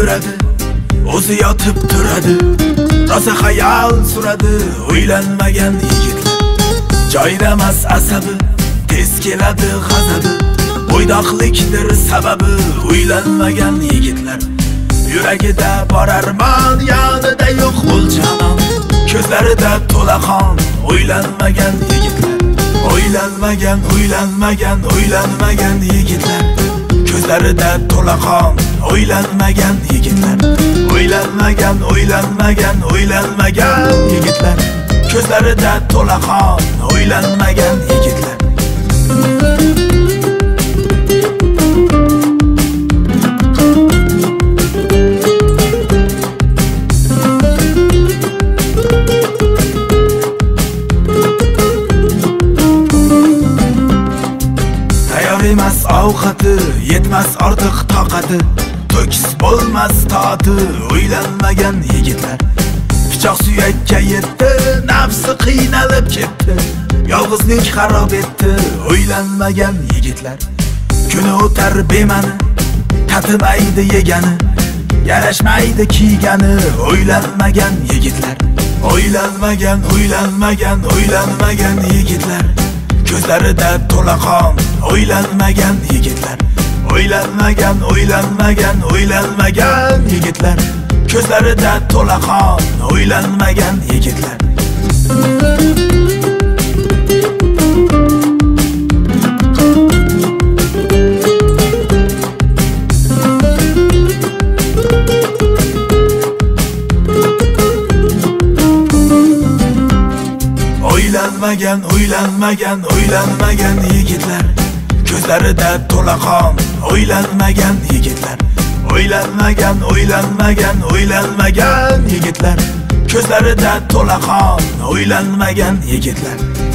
ko'radi, o'zi yotib turadi, rosa xayol suradi o'ylanmagan yigitlar. Joyida emas asabi, tez keladi g'azabi, bo'ydoqlikdir sababi o'ylanmagan yigitlar. Yuragida bor armon, yonida yo'q o'lchamon, ko'zlarida to'la qon o'ylanmagan yigitlar. O'ylanmagan, o'ylanmagan, o'ylanmagan yigitlar. Ko'zlarida to'la qon o'ylanmagan yigitlar. O'ylanmagan, o'ylanmagan, o'ylanmagan yigitlar. Ko'zlarida to'la qon o'ylanmagan yigitlar. Emas ovqati, yetmas ortiq toqati, to'kis bo'lmas toati o'ylanmagan yigitlar. Pichoq suyakka yetdi, nafsi qiynalib ketdi, yolg'izlik xarob etdi o'ylanmagan yigitlar. Kuni o'tar bemani, tatimaydi yegani, yarashmaydi kiygani o'ylanmagan yigitlar. O'ylanmagan, o'ylanmagan, o'ylanmagan yigitlar. Ko'zlarida to'la qon o'ylanmagan yigitlar. O'ylanmagan, o'ylanmagan, o'ylanmagan yigitlar. Ko'zlarida to'la qon o'ylanmagan yigitlar. O'ylanmagan, o'ylanmagan, o'ylanmagan yigitlar. Ko'zlarida to'la qon o'ylanmagan yigitlar. O'ylanmagan, o'ylanmagan, o'ylanmagan yigitlar. Ko'zlarida to'la qon o'ylanmagan yigitlar.